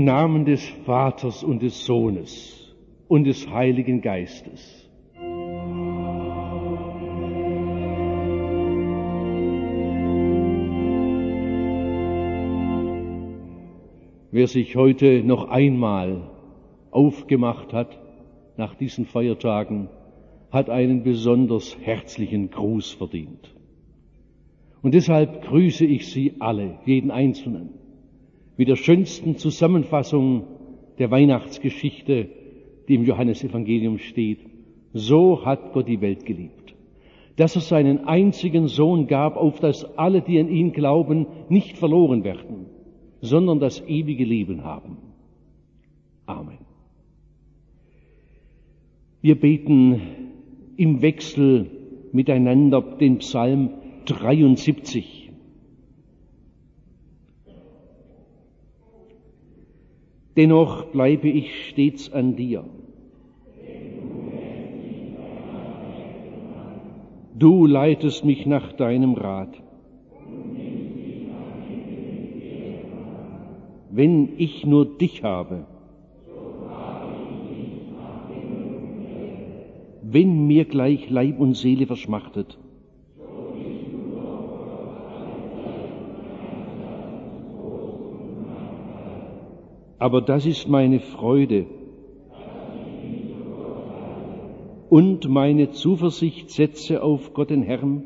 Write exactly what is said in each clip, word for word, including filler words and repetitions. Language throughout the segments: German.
Namen des Vaters und des Sohnes und des Heiligen Geistes. Wer sich heute noch einmal aufgemacht hat nach diesen Feiertagen, hat einen besonders herzlichen Gruß verdient. Und deshalb grüße ich Sie alle, jeden Einzelnen, mit der schönsten Zusammenfassung der Weihnachtsgeschichte, die im Johannesevangelium steht. So hat Gott die Welt geliebt, dass er seinen einzigen Sohn gab, auf dass alle, die an ihn glauben, nicht verloren werden, sondern das ewige Leben haben. Amen. Wir beten im Wechsel miteinander den Psalm dreiundsiebzig. Dennoch bleibe ich stets an dir. Du leitest mich nach deinem Rat. Wenn ich nur dich habe, wenn mir gleich Leib und Seele verschmachtet, aber das ist meine Freude und meine Zuversicht setze auf Gott den Herrn.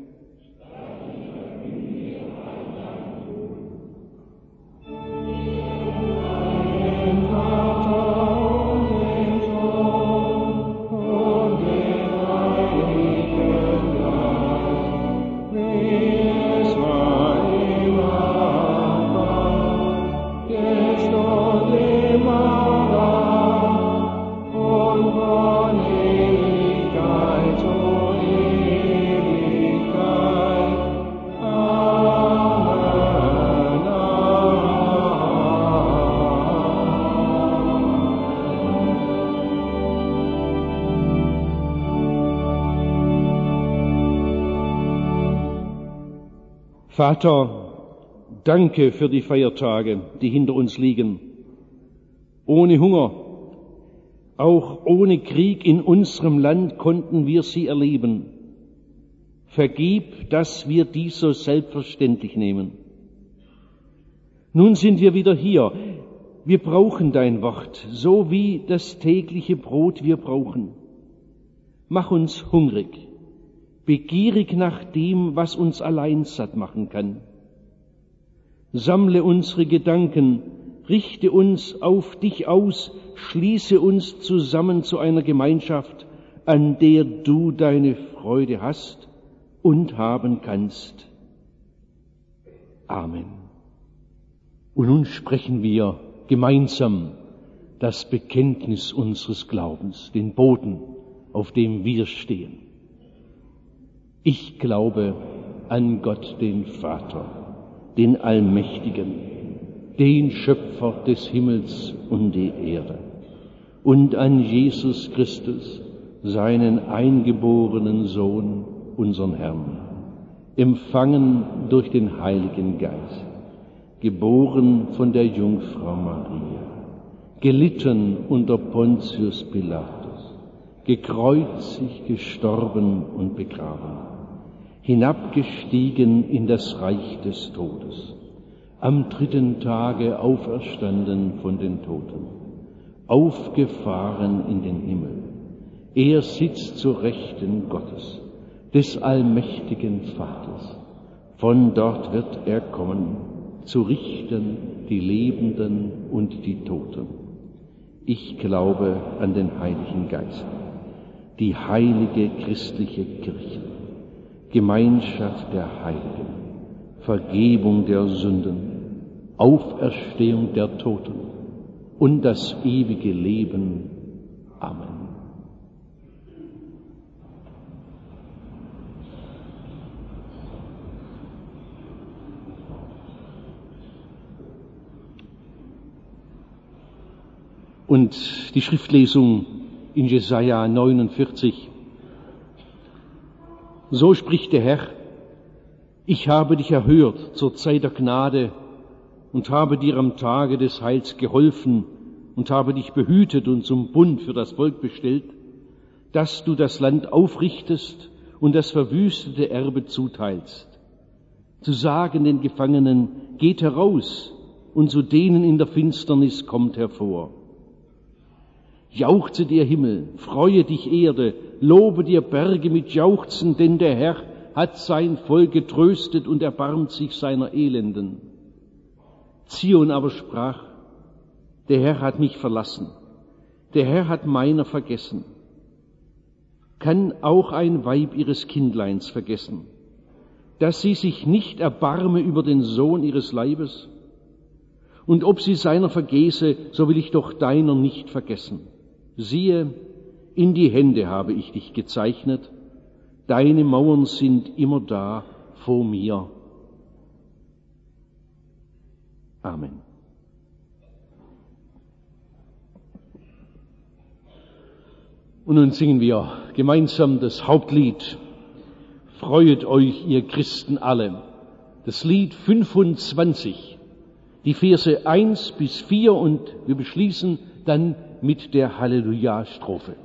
Vater, danke für die Feiertage, die hinter uns liegen. Ohne Hunger, auch ohne Krieg in unserem Land konnten wir sie erleben. Vergib, dass wir dies so selbstverständlich nehmen. Nun sind wir wieder hier. Wir brauchen dein Wort, so wie das tägliche Brot wir brauchen. Mach uns hungrig, begierig nach dem, was uns allein satt machen kann. Sammle unsere Gedanken, richte uns auf dich aus, schließe uns zusammen zu einer Gemeinschaft, an der du deine Freude hast und haben kannst. Amen. Und nun sprechen wir gemeinsam das Bekenntnis unseres Glaubens, den Boden, auf dem wir stehen. Ich glaube an Gott, den Vater, den Allmächtigen, den Schöpfer des Himmels und der Erde, und an Jesus Christus, seinen eingeborenen Sohn, unseren Herrn, empfangen durch den Heiligen Geist, geboren von der Jungfrau Maria, gelitten unter Pontius Pilatus, gekreuzigt, gestorben und begraben, hinabgestiegen in das Reich des Todes, am dritten Tage auferstanden von den Toten, aufgefahren in den Himmel. Er sitzt zur Rechten Gottes, des allmächtigen Vaters. Von dort wird er kommen, zu richten die Lebenden und die Toten. Ich glaube an den Heiligen Geist, die heilige christliche Kirche, Gemeinschaft der Heiligen, Vergebung der Sünden, Auferstehung der Toten und das ewige Leben. Amen. Und die Schriftlesung in Jesaja neunundvierzig. So spricht der Herr: Ich habe dich erhört zur Zeit der Gnade und habe dir am Tage des Heils geholfen und habe dich behütet und zum Bund für das Volk bestellt, dass du das Land aufrichtest und das verwüstete Erbe zuteilst. Zu sagen den Gefangenen, geht heraus, und zu denen in der Finsternis kommt hervor. Jauchze dir Himmel, freue dich Erde, lobe dir Berge mit Jauchzen, denn der Herr hat sein Volk getröstet und erbarmt sich seiner Elenden. Zion aber sprach, der Herr hat mich verlassen, der Herr hat meiner vergessen. Kann auch ein Weib ihres Kindleins vergessen, dass sie sich nicht erbarme über den Sohn ihres Leibes? Und ob sie seiner vergesse, so will ich doch deiner nicht vergessen. Siehe, in die Hände habe ich dich gezeichnet, deine Mauern sind immer da vor mir. Amen. Und nun singen wir gemeinsam das Hauptlied. Freuet euch, ihr Christen alle. Das Lied fünfundzwanzig. Die Verse eins bis vier und wir beschließen dann mit der Halleluja-Strophe.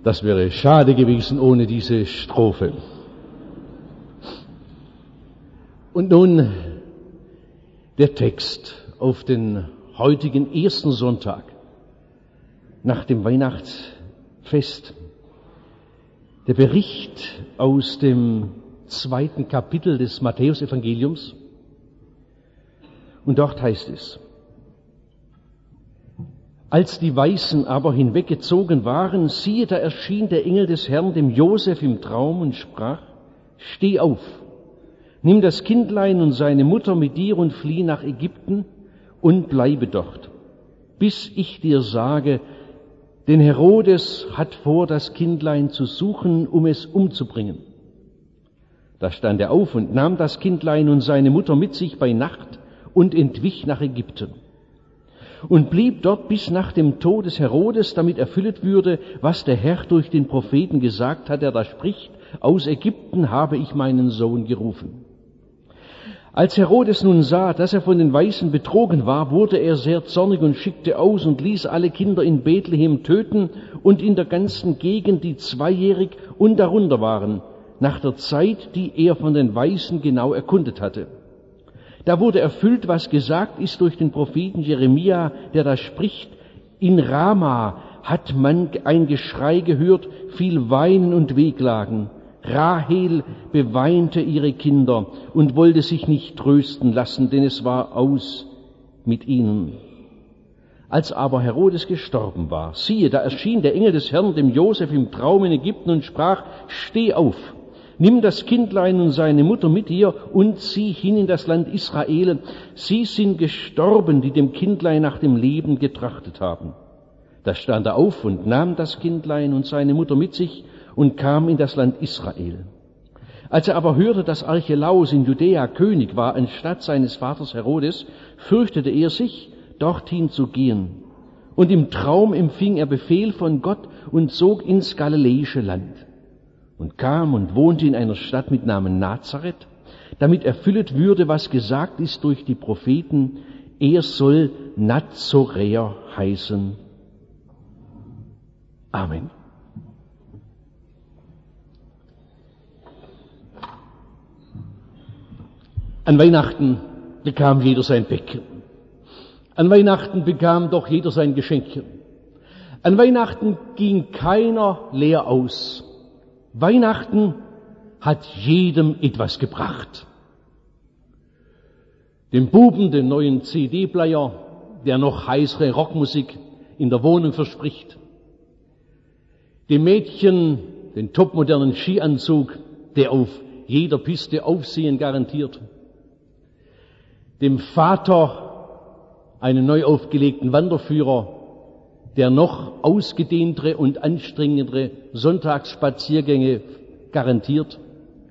Das wäre schade gewesen ohne diese Strophe. Und nun der Text auf den heutigen ersten Sonntag nach dem Weihnachtsfest. Der Bericht aus dem zweiten Kapitel des Matthäusevangeliums. Und dort heißt es: Als die Weisen aber hinweggezogen waren, siehe, da erschien der Engel des Herrn dem Josef im Traum und sprach: Steh auf, nimm das Kindlein und seine Mutter mit dir und flieh nach Ägypten und bleibe dort, bis ich dir sage, denn Herodes hat vor, das Kindlein zu suchen, um es umzubringen. Da stand er auf und nahm das Kindlein und seine Mutter mit sich bei Nacht und entwich nach Ägypten und blieb dort bis nach dem Tod des Herodes, damit erfüllet würde, was der Herr durch den Propheten gesagt hat, der da spricht: Aus Ägypten habe ich meinen Sohn gerufen. Als Herodes nun sah, dass er von den Weisen betrogen war, wurde er sehr zornig und schickte aus und ließ alle Kinder in Bethlehem töten und in der ganzen Gegend, die zweijährig und darunter waren, nach der Zeit, die er von den Weisen genau erkundet hatte. Da wurde erfüllt, was gesagt ist durch den Propheten Jeremia, der da spricht: In Rama hat man ein Geschrei gehört, viel Weinen und Wehklagen. Rahel beweinte ihre Kinder und wollte sich nicht trösten lassen, denn es war aus mit ihnen. Als aber Herodes gestorben war, siehe, da erschien der Engel des Herrn dem Josef im Traum in Ägypten und sprach: Steh auf, nimm das Kindlein und seine Mutter mit dir und zieh hin in das Land Israel. Sie sind gestorben, die dem Kindlein nach dem Leben getrachtet haben. Da stand er auf und nahm das Kindlein und seine Mutter mit sich und kam in das Land Israel. Als er aber hörte, dass Archelaus in Judäa König war, anstatt seines Vaters Herodes, fürchtete er sich, dorthin zu gehen. Und im Traum empfing er Befehl von Gott und zog ins galiläische Land und kam und wohnte in einer Stadt mit Namen Nazareth, damit erfüllet würde, was gesagt ist durch die Propheten: Er soll Nazoräer heißen. Amen. An Weihnachten bekam jeder sein Bäckchen. An Weihnachten bekam doch jeder sein Geschenkchen. An Weihnachten ging keiner leer aus. Weihnachten hat jedem etwas gebracht. Dem Buben den neuen C D-Player, der noch heißere Rockmusik in der Wohnung verspricht. Dem Mädchen den topmodernen Skianzug, der auf jeder Piste Aufsehen garantiert. Dem Vater einen neu aufgelegten Wanderführer, der noch ausgedehntere und anstrengendere Sonntagsspaziergänge garantiert.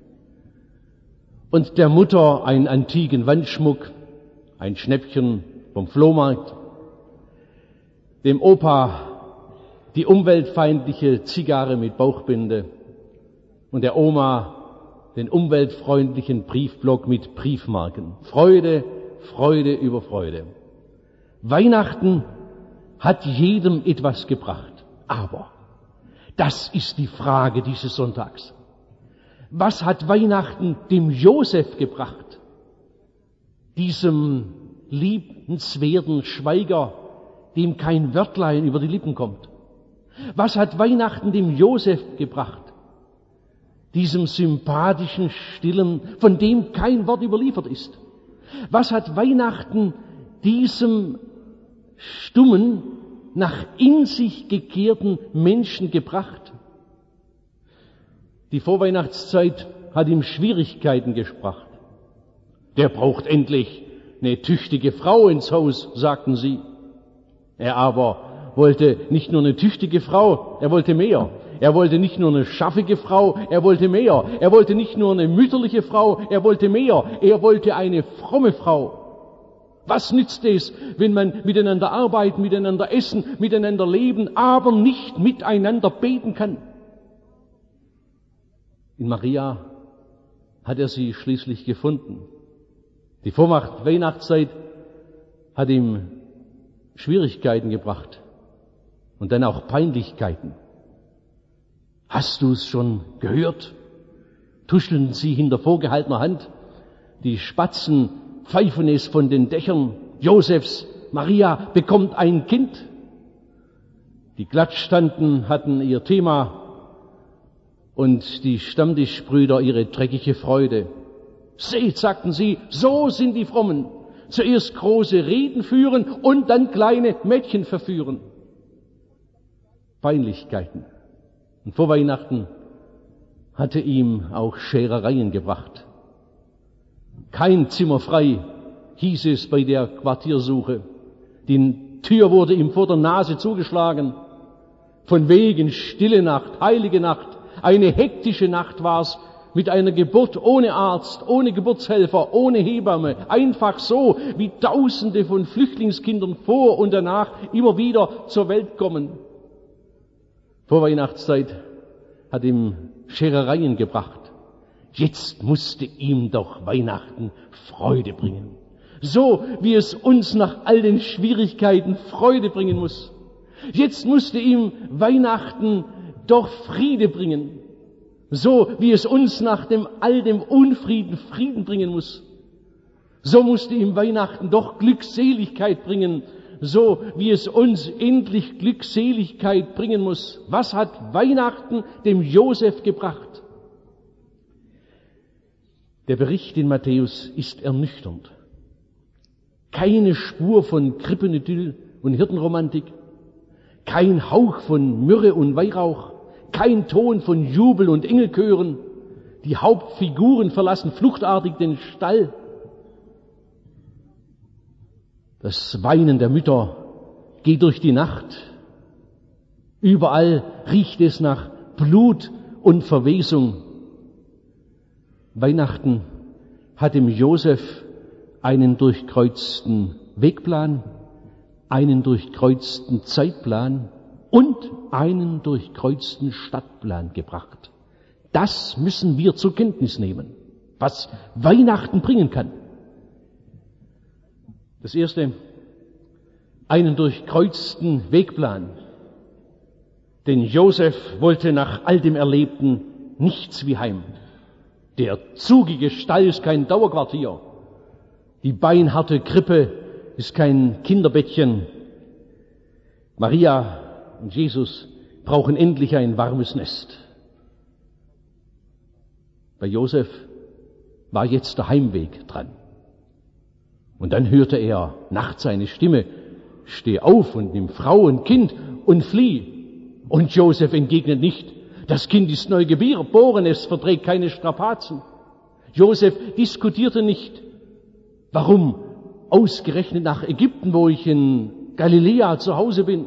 Und der Mutter einen antiken Wandschmuck, ein Schnäppchen vom Flohmarkt. Dem Opa die umweltfeindliche Zigarre mit Bauchbinde und der Oma den umweltfreundlichen Briefblock mit Briefmarken. Freude, Freude über Freude. Weihnachten hat jedem etwas gebracht. Aber das ist die Frage dieses Sonntags. Was hat Weihnachten dem Josef gebracht? Diesem liebenswerten Schweiger, dem kein Wörtlein über die Lippen kommt. Was hat Weihnachten dem Josef gebracht? Diesem sympathischen, stillen, von dem kein Wort überliefert ist. Was hat Weihnachten diesem stummen, nach in sich gekehrten Menschen gebracht? Die Vorweihnachtszeit hat ihm Schwierigkeiten gebracht. Der braucht endlich eine tüchtige Frau ins Haus, sagten sie. Er aber wollte nicht nur eine tüchtige Frau, er wollte mehr. Er wollte nicht nur eine schaffige Frau, er wollte mehr. Er wollte nicht nur eine mütterliche Frau, er wollte mehr. Er wollte eine fromme Frau. Was nützt es, wenn man miteinander arbeiten, miteinander essen, miteinander leben, aber nicht miteinander beten kann? In Maria hat er sie schließlich gefunden. Die Vorweihnachtszeit hat ihm Schwierigkeiten gebracht und dann auch Peinlichkeiten. Hast du es schon gehört? Tuscheln sie hinter vorgehaltener Hand. Die Spatzen pfeifen es von den Dächern. Josefs Maria bekommt ein Kind. Die Klatschtanten hatten ihr Thema und die Stammtischbrüder ihre dreckige Freude. Seht, sagten sie, so sind die Frommen. Zuerst große Reden führen und dann kleine Mädchen verführen. Peinlichkeiten. Und vor Weihnachten hatte ihm auch Scherereien gebracht. Kein Zimmer frei, hieß es bei der Quartiersuche. Die Tür wurde ihm vor der Nase zugeschlagen. Von wegen stille Nacht, heilige Nacht, eine hektische Nacht war's, mit einer Geburt ohne Arzt, ohne Geburtshelfer, ohne Hebamme, einfach so, wie Tausende von Flüchtlingskindern vor und danach immer wieder zur Welt kommen. Vor Weihnachtszeit hat ihm Scherereien gebracht. Jetzt musste ihm doch Weihnachten Freude bringen. So wie es uns nach all den Schwierigkeiten Freude bringen muss. Jetzt musste ihm Weihnachten doch Friede bringen. So wie es uns nach dem all dem Unfrieden Frieden bringen muss. So musste ihm Weihnachten doch Glückseligkeit bringen. So wie es uns endlich Glückseligkeit bringen muss. Was hat Weihnachten dem Josef gebracht? Der Bericht in Matthäus ist ernüchternd. Keine Spur von Krippenidyll und Hirtenromantik, kein Hauch von Myrrhe und Weihrauch, kein Ton von Jubel und Engelchören. Die Hauptfiguren verlassen fluchtartig den Stall. Das Weinen der Mütter geht durch die Nacht. Überall riecht es nach Blut und Verwesung. Weihnachten hat dem Josef einen durchkreuzten Wegplan, einen durchkreuzten Zeitplan und einen durchkreuzten Stadtplan gebracht. Das müssen wir zur Kenntnis nehmen, was Weihnachten bringen kann. Das erste, einen durchkreuzten Wegplan. Denn Josef wollte nach all dem Erlebten nichts wie heim. Der zugige Stall ist kein Dauerquartier. Die beinharte Krippe ist kein Kinderbettchen. Maria und Jesus brauchen endlich ein warmes Nest. Bei Josef war jetzt der Heimweg dran. Und dann hörte er nachts eine Stimme: Steh auf und nimm Frau und Kind und flieh. Und Josef entgegnet nicht: Das Kind ist neu geboren, es verträgt keine Strapazen. Josef diskutierte nicht: Warum ausgerechnet nach Ägypten, wo ich in Galiläa zu Hause bin?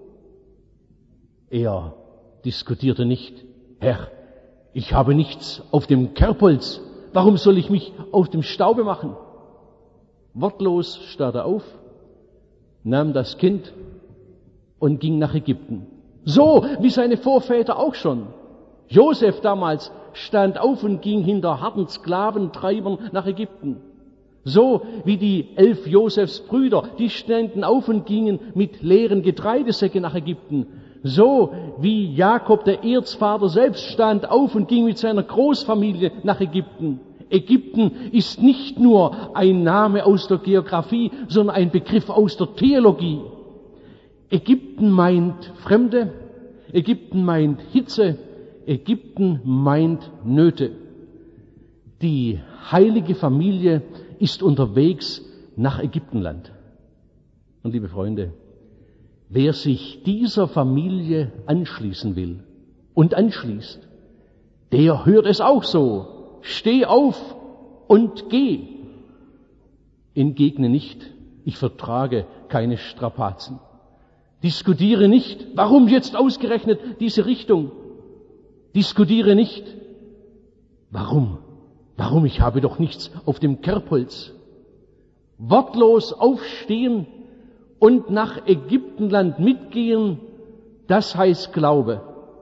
Er diskutierte nicht: Herr, ich habe nichts auf dem Kerbholz, warum soll ich mich aus dem Staube machen? Wortlos stand er auf, nahm das Kind und ging nach Ägypten. So wie seine Vorväter auch schon. Josef damals stand auf und ging hinter harten Sklaventreibern nach Ägypten. So wie die elf Josefs Brüder, die standen auf und gingen mit leeren Getreidesäcken nach Ägypten. So wie Jakob, der Erzvater, selbst stand auf und ging mit seiner Großfamilie nach Ägypten. Ägypten ist nicht nur ein Name aus der Geografie, sondern ein Begriff aus der Theologie. Ägypten meint Fremde, Ägypten meint Hitze, Ägypten meint Nöte. Die heilige Familie ist unterwegs nach Ägyptenland. Und liebe Freunde, wer sich dieser Familie anschließen will und anschließt, der hört es auch so: Steh auf und geh. Entgegne nicht: Ich vertrage keine Strapazen. Diskutiere nicht: Warum jetzt ausgerechnet diese Richtung? Diskutiere nicht: Warum? Warum? Ich habe doch nichts auf dem Kerbholz. Wortlos aufstehen und nach Ägyptenland mitgehen, das heißt Glaube.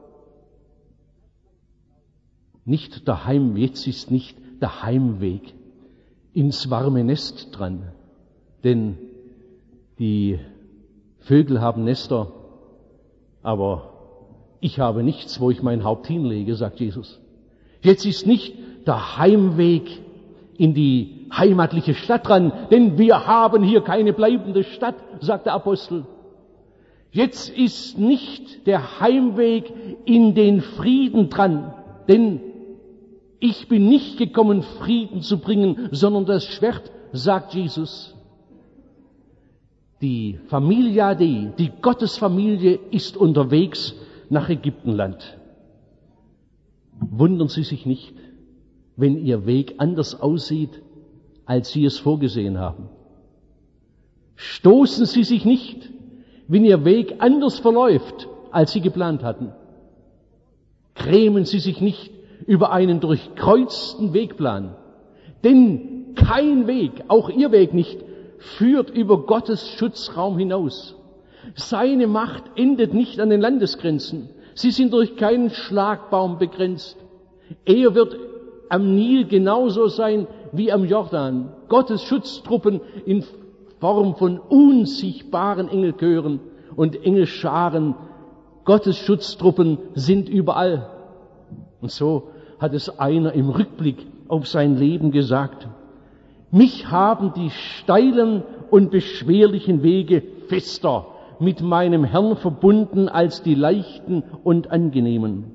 Nicht der Heim, jetzt ist nicht der Heimweg ins warme Nest dran. Denn die Vögel haben Nester, aber Ich habe nichts, wo ich mein Haupt hinlege, sagt Jesus. Jetzt ist nicht der Heimweg in die heimatliche Stadt dran, denn wir haben hier keine bleibende Stadt, sagt der Apostel. Jetzt ist nicht der Heimweg in den Frieden dran, denn ich bin nicht gekommen, Frieden zu bringen, sondern das Schwert, sagt Jesus. Die Familia Dei, die Gottesfamilie, ist unterwegs nach Ägyptenland. Wundern Sie sich nicht, wenn Ihr Weg anders aussieht, als Sie es vorgesehen haben. Stoßen Sie sich nicht, wenn Ihr Weg anders verläuft, als Sie geplant hatten. Grämen Sie sich nicht über einen durchkreuzten Wegplan, denn kein Weg, auch Ihr Weg nicht, führt über Gottes Schutzraum hinaus. Seine Macht endet nicht an den Landesgrenzen. Sie sind durch keinen Schlagbaum begrenzt. Er wird am Nil genauso sein wie am Jordan. Gottes Schutztruppen in Form von unsichtbaren Engelchören und Engelscharen. Gottes Schutztruppen sind überall. Und so hat es einer im Rückblick auf sein Leben gesagt: Mich haben die steilen und beschwerlichen Wege fester mit meinem Herrn verbunden als die leichten und angenehmen.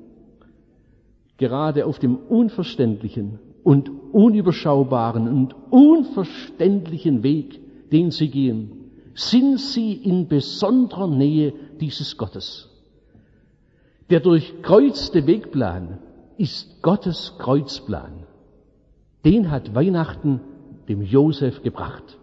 Gerade auf dem unverständlichen und unüberschaubaren und unverständlichen Weg, den sie gehen, sind sie in besonderer Nähe dieses Gottes. Der durchkreuzte Wegplan ist Gottes Kreuzplan. Den hat Weihnachten dem Josef gebracht.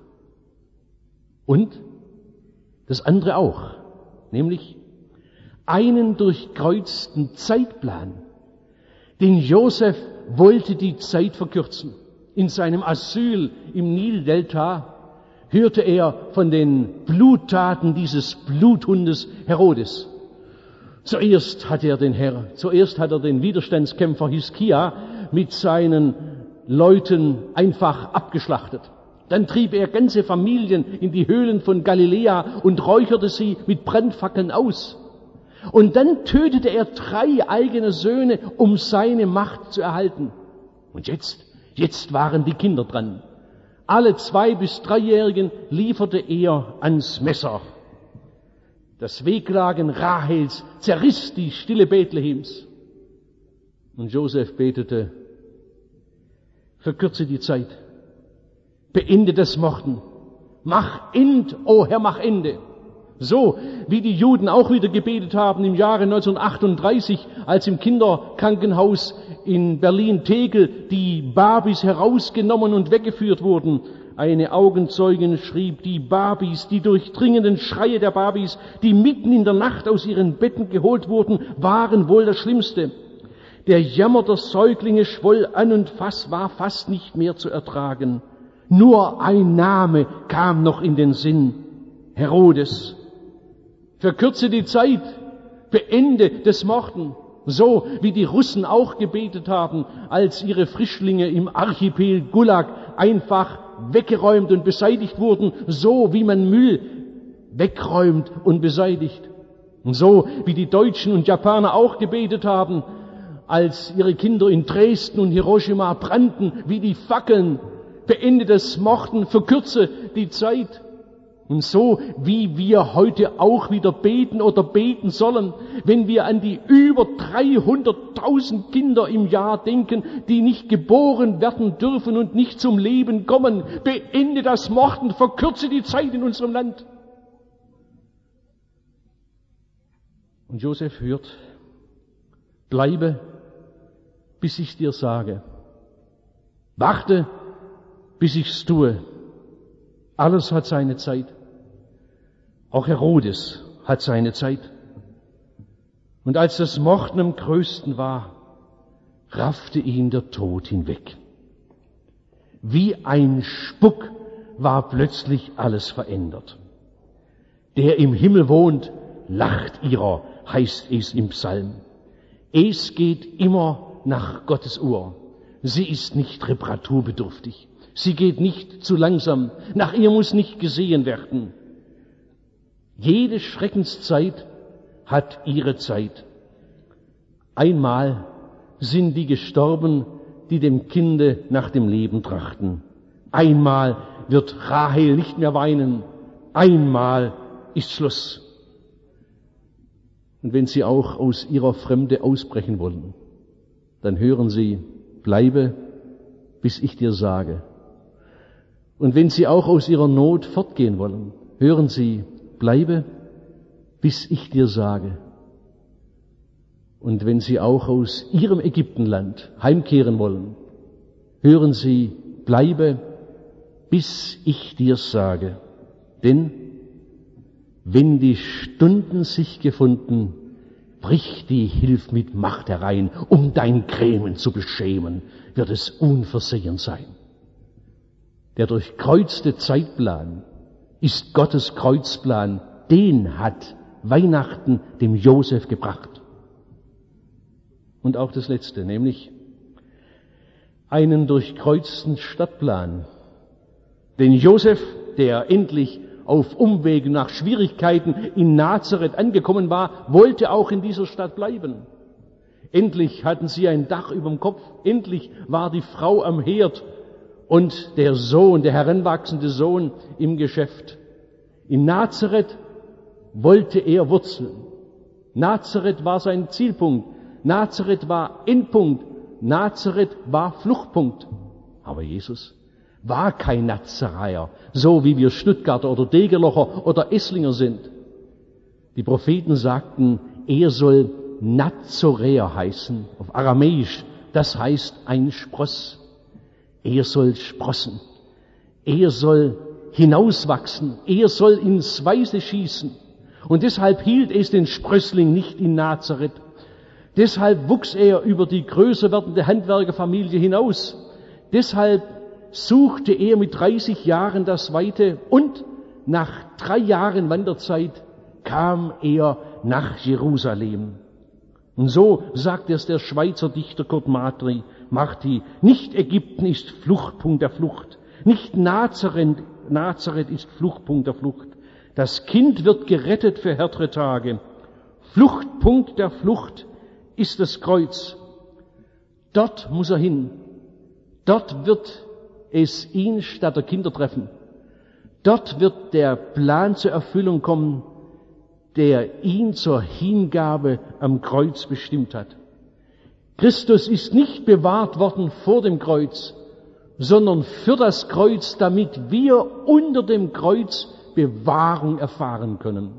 Und das andere auch, nämlich einen durchkreuzten Zeitplan. Denn Josef wollte die Zeit verkürzen. In seinem Asyl im Nildelta hörte er von den Bluttaten dieses Bluthundes Herodes. Zuerst hat er den Herr, zuerst hat er den Widerstandskämpfer Hiskia mit seinen Leuten einfach abgeschlachtet. Dann trieb er ganze Familien in die Höhlen von Galiläa und räucherte sie mit Brandfackeln aus. Und dann tötete er drei eigene Söhne, um seine Macht zu erhalten. Und jetzt, jetzt waren die Kinder dran. Alle zwei- bis dreijährigen lieferte er ans Messer. Das Wehklagen Rahels zerriss die Stille Bethlehems. Und Josef betete: Verkürze die Zeit, beende das Morden, mach End, o Herr, mach Ende. So wie die Juden auch wieder gebetet haben im Jahre neunzehnhundertachtunddreißig, als im Kinderkrankenhaus in Berlin-Tegel die Babys herausgenommen und weggeführt wurden. Eine Augenzeugin schrieb: Die Babys, die durchdringenden Schreie der Babys, die mitten in der Nacht aus ihren Betten geholt wurden, waren wohl das Schlimmste. Der Jammer der Säuglinge schwoll an und fast war fast nicht mehr zu ertragen. Nur ein Name kam noch in den Sinn: Herodes. Verkürze die Zeit, beende das Morden. So wie die Russen auch gebetet haben, als ihre Frischlinge im Archipel Gulag einfach weggeräumt und beseitigt wurden, so wie man Müll wegräumt und beseitigt. Und so wie die Deutschen und Japaner auch gebetet haben, als ihre Kinder in Dresden und Hiroshima brannten wie die Fackeln: Beende das Morden, verkürze die Zeit. Und so wie wir heute auch wieder beten oder beten sollen, wenn wir an die über dreihunderttausend Kinder im Jahr denken, die nicht geboren werden dürfen und nicht zum Leben kommen: Beende das Morden, verkürze die Zeit in unserem Land. Und Josef hört: Bleibe, bis ich dir sage. Warte, bis ich's tue. Alles hat seine Zeit. Auch Herodes hat seine Zeit. Und als das Morden am größten war, raffte ihn der Tod hinweg. Wie ein Spuck war plötzlich alles verändert. Der im Himmel wohnt, lacht ihrer, heißt es im Psalm. Es geht immer nach Gottes Uhr. Sie ist nicht reparaturbedürftig. Sie geht nicht zu langsam. Nach ihr muss nicht gesehen werden. Jede Schreckenszeit hat ihre Zeit. Einmal sind die gestorben, die dem Kinde nach dem Leben trachten. Einmal wird Rahel nicht mehr weinen. Einmal ist Schluss. Und wenn Sie auch aus Ihrer Fremde ausbrechen wollen, dann hören Sie, bleibe, bis ich dir sage. Und wenn Sie auch aus Ihrer Not fortgehen wollen, hören Sie, bleibe, bis ich dir sage. Und wenn Sie auch aus Ihrem Ägyptenland heimkehren wollen, hören Sie, bleibe, bis ich dir sage. Denn wenn die Stunden sich gefunden, bricht die Hilf mit Macht herein, um dein Grämen zu beschämen, wird es unversehen sein. Der durchkreuzte Zeitplan ist Gottes Kreuzplan, den hat Weihnachten dem Josef gebracht. Und auch das Letzte, nämlich einen durchkreuzten Stadtplan. Den Josef, der endlich auf Umwegen nach Schwierigkeiten in Nazareth angekommen war, wollte auch in dieser Stadt bleiben. Endlich hatten sie ein Dach überm Kopf, endlich war die Frau am Herd und der Sohn, der heranwachsende Sohn im Geschäft. In Nazareth wollte er wurzeln. Nazareth war sein Zielpunkt. Nazareth war Endpunkt. Nazareth war Fluchtpunkt. Aber Jesus war kein Nazaräer, so wie wir Stuttgarter oder Degerlocher oder Esslinger sind. Die Propheten sagten, er soll Nazoräer heißen, auf Aramäisch, das heißt ein Spross. Er soll sprossen, er soll hinauswachsen, er soll ins Weiße schießen. Und deshalb hielt es den Sprössling nicht in Nazareth. Deshalb wuchs er über die größer werdende Handwerkerfamilie hinaus. Deshalb suchte er mit dreißig Jahren das Weite und nach drei Jahren Wanderzeit kam er nach Jerusalem. Und so sagt es der Schweizer Dichter Kurt Marti, Marti, nicht Ägypten ist Fluchtpunkt der Flucht, nicht Nazareth, Nazareth ist Fluchtpunkt der Flucht. Das Kind wird gerettet für härtere Tage. Fluchtpunkt der Flucht ist das Kreuz. Dort muss er hin. Dort wird es ihn statt der Kinder treffen. Dort wird der Plan zur Erfüllung kommen, der ihn zur Hingabe am Kreuz bestimmt hat. Christus ist nicht bewahrt worden vor dem Kreuz, sondern für das Kreuz, damit wir unter dem Kreuz Bewahrung erfahren können.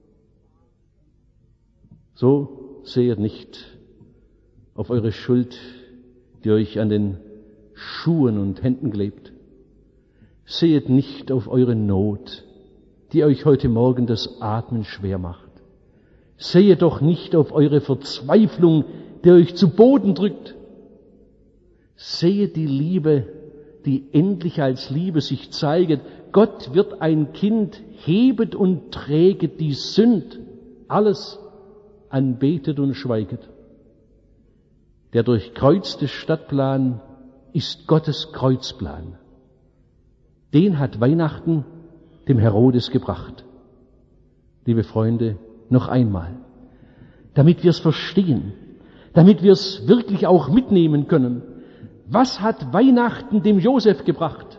So sehet nicht auf eure Schuld, die euch an den Schuhen und Händen klebt. Sehet nicht auf eure Not, die euch heute Morgen das Atmen schwer macht. Sehet doch nicht auf eure Verzweiflung, die euch zu Boden drückt. Sehet die Liebe, die endlich als Liebe sich zeiget. Gott wird ein Kind, hebet und träget die Sünd, alles anbetet und schweiget. Der durchkreuzte Stadtplan ist Gottes Kreuzplan. Den hat Weihnachten dem Herodes gebracht. Liebe Freunde, noch einmal, damit wir es verstehen, damit wir es wirklich auch mitnehmen können. Was hat Weihnachten dem Josef gebracht?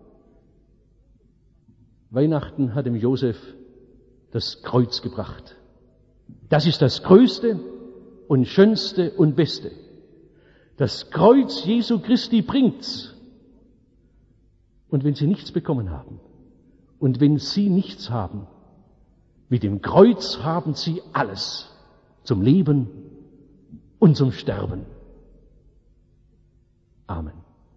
Weihnachten hat dem Josef das Kreuz gebracht. Das ist das Größte und Schönste und Beste. Das Kreuz Jesu Christi bringt's. Und wenn Sie nichts bekommen haben und wenn Sie nichts haben, mit dem Kreuz haben Sie alles zum Leben und zum Sterben. Amen.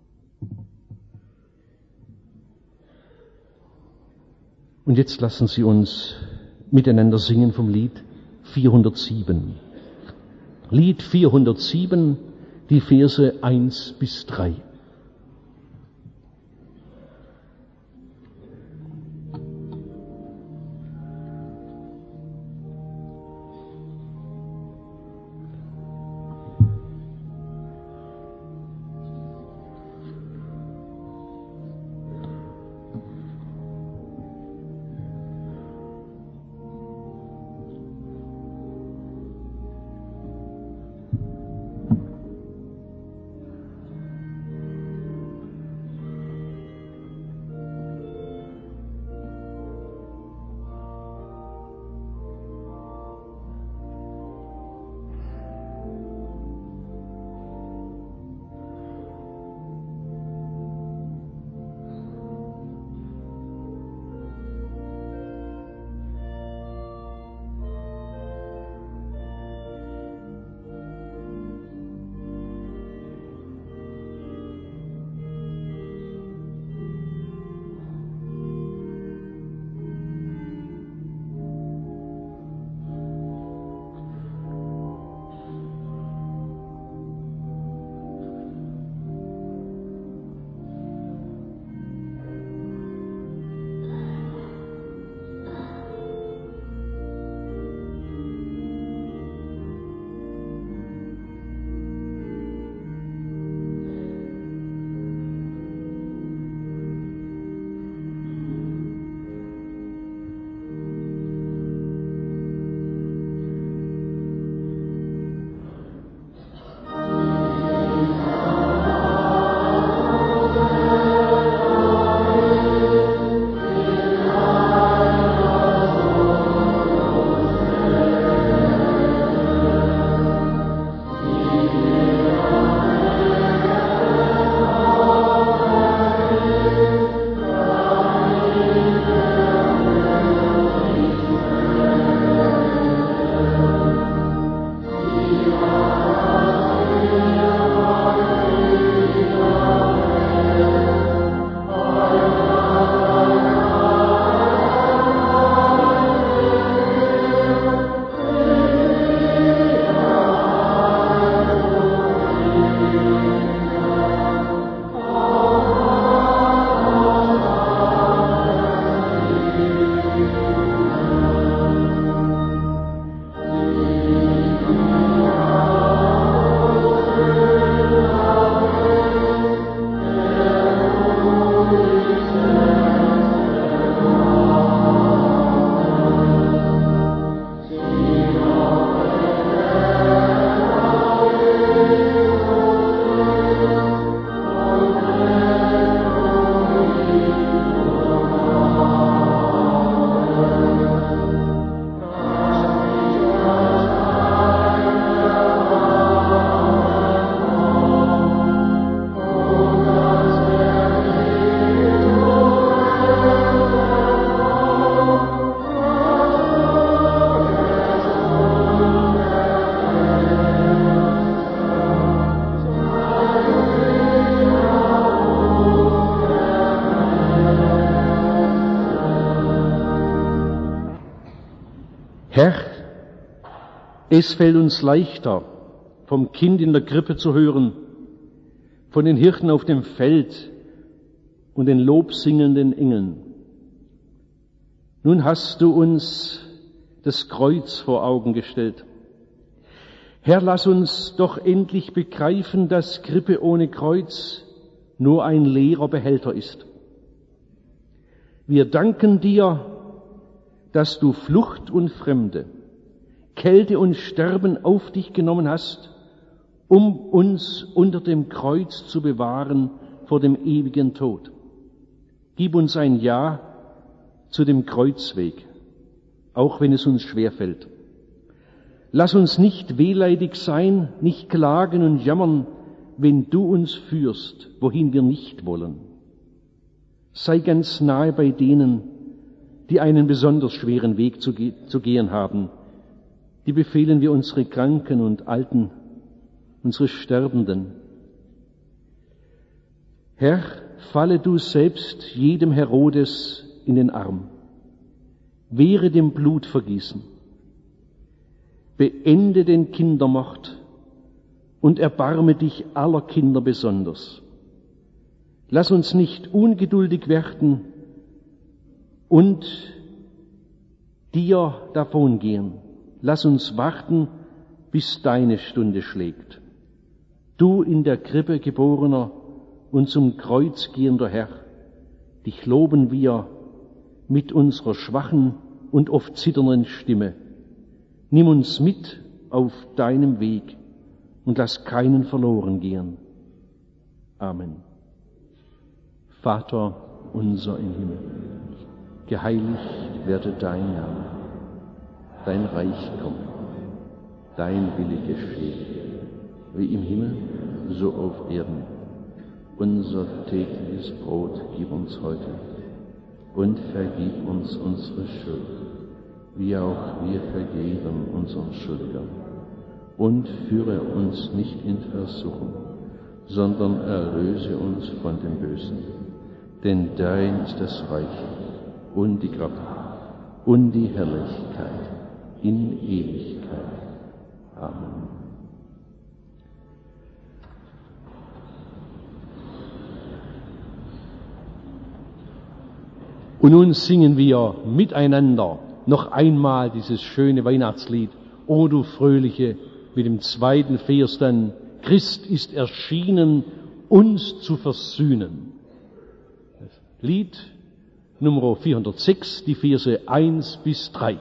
Und jetzt lassen Sie uns miteinander singen vom Lied vierhundertsieben. Lied vierhundertsieben, die Verse eins bis drei. Herr, es fällt uns leichter, vom Kind in der Krippe zu hören, von den Hirten auf dem Feld und den lobsingenden Engeln. Nun hast du uns das Kreuz vor Augen gestellt. Herr, lass uns doch endlich begreifen, dass Krippe ohne Kreuz nur ein leerer Behälter ist. Wir danken dir, dass du Flucht und Fremde, Kälte und Sterben auf dich genommen hast, um uns unter dem Kreuz zu bewahren vor dem ewigen Tod. Gib uns ein Ja zu dem Kreuzweg, auch wenn es uns schwerfällt. Lass uns nicht wehleidig sein, nicht klagen und jammern, wenn du uns führst, wohin wir nicht wollen. Sei ganz nahe bei denen, die einen besonders schweren Weg zu, ge- zu gehen haben. Die befehlen wir unsere Kranken und Alten, unsere Sterbenden. Herr, falle du selbst jedem Herodes in den Arm. Wehre dem Blutvergießen. Beende den Kindermord und erbarme dich aller Kinder besonders. Lass uns nicht ungeduldig werden und dir davongehen. Lass uns warten, bis deine Stunde schlägt. Du in der Krippe geborener und zum Kreuz gehender Herr, dich loben wir mit unserer schwachen und oft zitternden Stimme. Nimm uns mit auf deinem Weg und lass keinen verloren gehen. Amen. Vater unser im Himmel, geheiligt werde dein Name, dein Reich komme, dein Wille geschehe, wie im Himmel, so auf Erden. Unser tägliches Brot gib uns heute und vergib uns unsere Schuld, wie auch wir vergeben unseren Schuldigern. Und führe uns nicht in Versuchung, sondern erlöse uns von dem Bösen. Denn dein ist das Reich und die Kraft und die Herrlichkeit in Ewigkeit. Amen. Und nun singen wir miteinander noch einmal dieses schöne Weihnachtslied, O du Fröhliche, mit dem zweiten Vers dann, Christ ist erschienen, uns zu versöhnen. Lied Nummer vierhundertsechs, die Verse eins bis drei.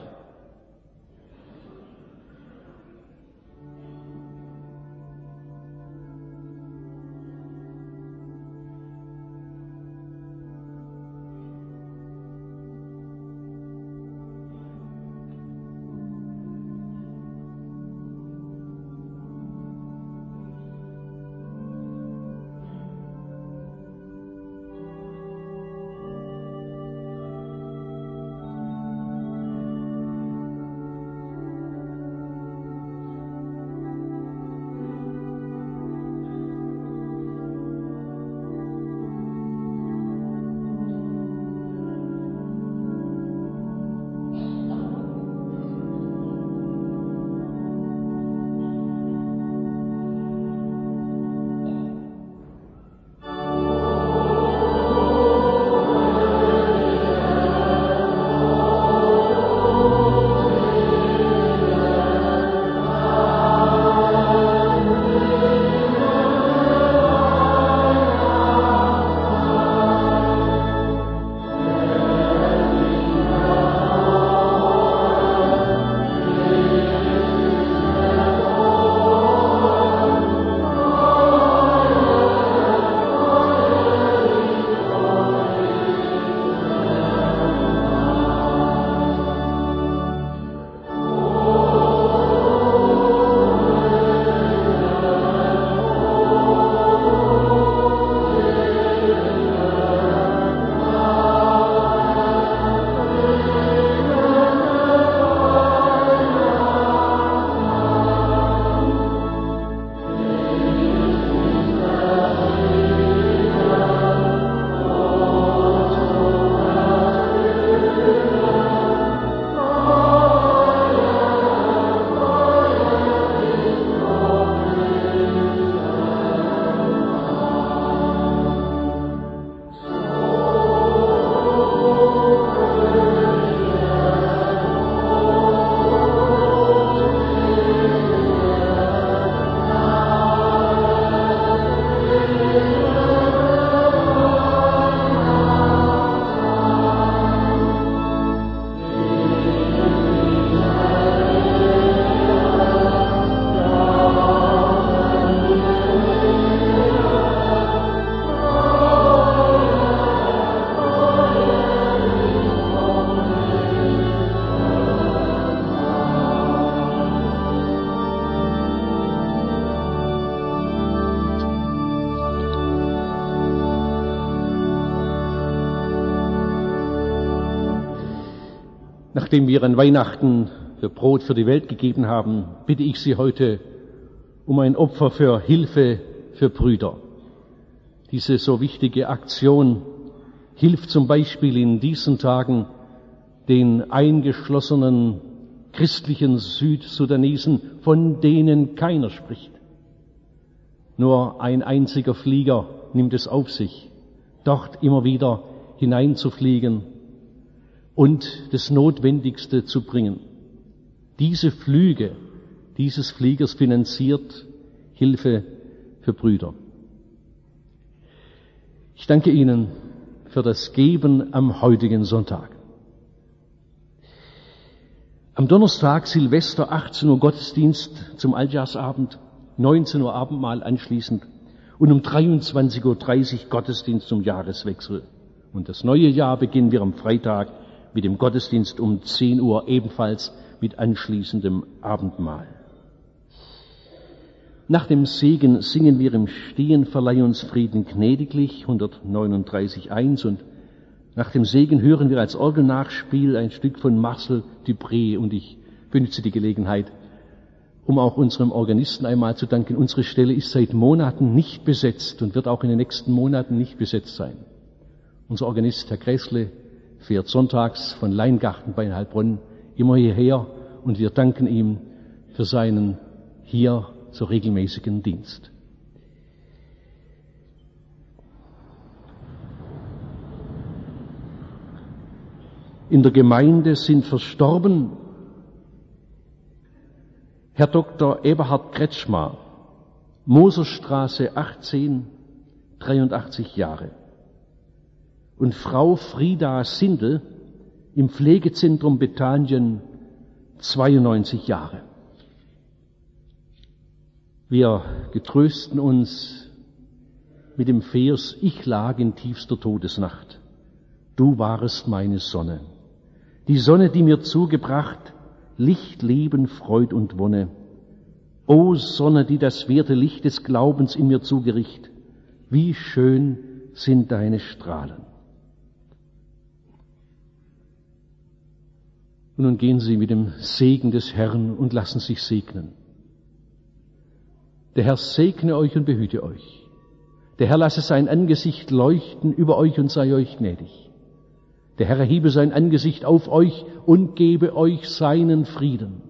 Nachdem wir an Weihnachten für Brot für die Welt gegeben haben, bitte ich Sie heute um ein Opfer für Hilfe für Brüder. Diese so wichtige Aktion hilft zum Beispiel in diesen Tagen den eingeschlossenen christlichen Südsudanesen, von denen keiner spricht. Nur ein einziger Flieger nimmt es auf sich, dort immer wieder hineinzufliegen und das Notwendigste zu bringen. Diese Flüge dieses Fliegers finanziert Hilfe für Brüder. Ich danke Ihnen für das Geben am heutigen Sonntag. Am Donnerstag, Silvester, achtzehn Uhr Gottesdienst zum Altjahrsabend, neunzehn Uhr Abendmahl anschließend und um dreiundzwanzig Uhr dreißig Gottesdienst zum Jahreswechsel. Und das neue Jahr beginnen wir am Freitag mit dem Gottesdienst um zehn Uhr, ebenfalls mit anschließendem Abendmahl. Nach dem Segen singen wir im Stehen, verleih uns Frieden gnädiglich, hundertneununddreißig eins, und nach dem Segen hören wir als Orgelnachspiel ein Stück von Marcel Dupré, und ich benutze die Gelegenheit, um auch unserem Organisten einmal zu danken. Unsere Stelle ist seit Monaten nicht besetzt und wird auch in den nächsten Monaten nicht besetzt sein. Unser Organist, Herr Gräßle, fährt sonntags von Leingarten bei Heilbronn immer hierher, und wir danken ihm für seinen hier so regelmäßigen Dienst. In der Gemeinde sind verstorben Herr Doktor Eberhard Kretschmer, Moserstraße achtzehn, dreiundachtzig Jahre, und Frau Frieda Sindel im Pflegezentrum Bethanien, zweiundneunzig Jahre. Wir getrösten uns mit dem Vers: Ich lag in tiefster Todesnacht, du warest meine Sonne, die Sonne, die mir zugebracht Licht, Leben, Freud und Wonne. O Sonne, die das werte Licht des Glaubens in mir zugericht, wie schön sind deine Strahlen. Und nun gehen Sie mit dem Segen des Herrn und lassen sich segnen. Der Herr segne euch und behüte euch. Der Herr lasse sein Angesicht leuchten über euch und sei euch gnädig. Der Herr erhebe sein Angesicht auf euch und gebe euch seinen Frieden.